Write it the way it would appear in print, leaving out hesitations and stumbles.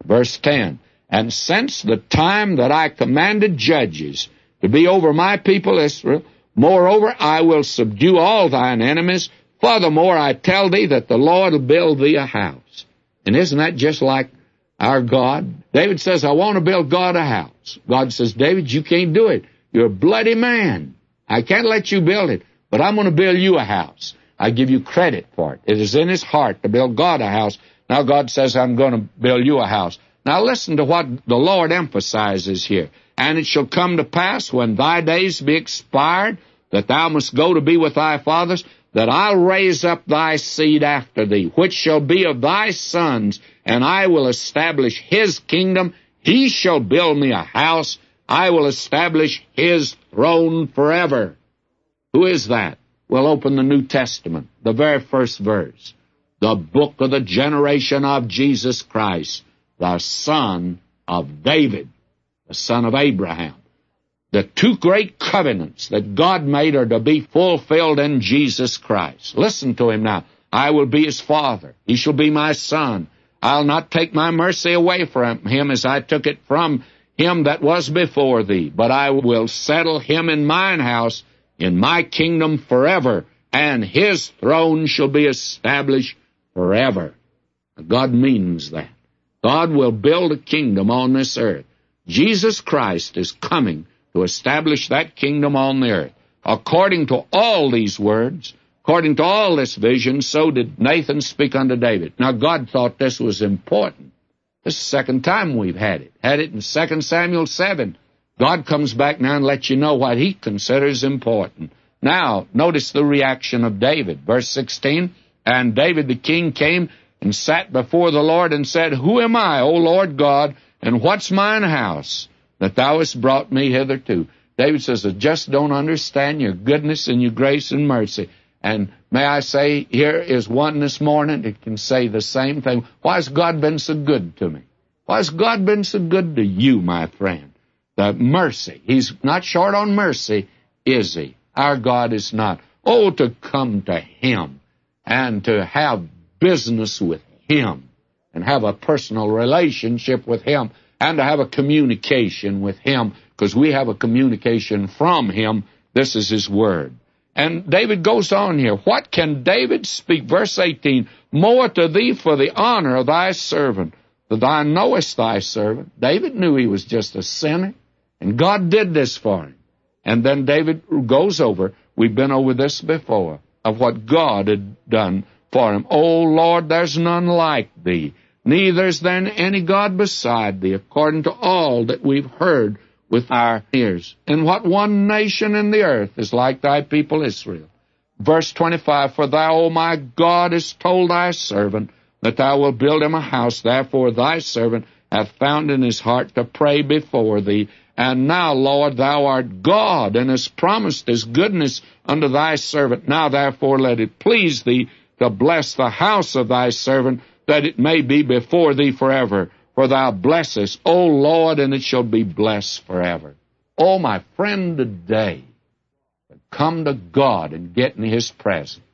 Verse 10, and since the time that I commanded judges to be over my people Israel, moreover I will subdue all thine enemies. Furthermore, I tell thee that the Lord will build thee a house. And isn't that just like our God? David says, I want to build God a house. God says, David, you can't do it. You're a bloody man. I can't let you build it, but I'm going to build you a house. I give you credit for it. It is in his heart to build God a house. Now God says, I'm going to build you a house. Now listen to what the Lord emphasizes here. And it shall come to pass when thy days be expired, that thou must go to be with thy fathers, that I'll raise up thy seed after thee, which shall be of thy sons, and I will establish his kingdom. He shall build me a house. I will establish his throne forever. Who is that? We'll open the New Testament, the very first verse. The book of the generation of Jesus Christ, the son of David, the son of Abraham. The two great covenants that God made are to be fulfilled in Jesus Christ. Listen to him now. I will be his father. He shall be my son. I'll not take my mercy away from him as I took it from him that was before thee, but I will settle him in mine house, in my kingdom forever, and his throne shall be established forever. God means that. God will build a kingdom on this earth. Jesus Christ is coming to establish that kingdom on the earth. According to all these words, according to all this vision, so did Nathan speak unto David. Now, God thought this was important. This is the second time we've had it. Had it in 2 Samuel 7. God comes back now and lets you know what he considers important. Now, notice the reaction of David. Verse 16, and David the king came and sat before the Lord and said, Who am I, O Lord God, and what's mine house, that thou hast brought me hitherto? David says, I just don't understand your goodness and your grace and mercy. And may I say, here is one this morning that can say the same thing. Why has God been so good to me? Why has God been so good to you, my friend? The mercy. He's not short on mercy, is he? Our God is not. Oh, to come to him and to have business with him and have a personal relationship with him and to have a communication with him, because we have a communication from him. This is his word. And David goes on here. What can David speak? Verse 18, more to thee for the honor of thy servant, that thou knowest thy servant. David knew he was just a sinner, and God did this for him. And then David goes over, we've been over this before, of what God had done for him. O Lord, there's none like thee, neither is there any God beside thee, according to all that we've heard with our ears. And what one nation in the earth is like thy people Israel? Verse 25, for thou, O my God, hast told thy servant that thou wilt build him a house. Therefore thy servant hath found in his heart to pray before thee. And now, Lord, thou art God, and hast promised his goodness unto thy servant. Now, therefore, let it please thee to bless the house of thy servant, that it may be before thee forever. For thou blessest, O Lord, and it shall be blessed forever. Oh, my friend, today, come to God and get in his presence.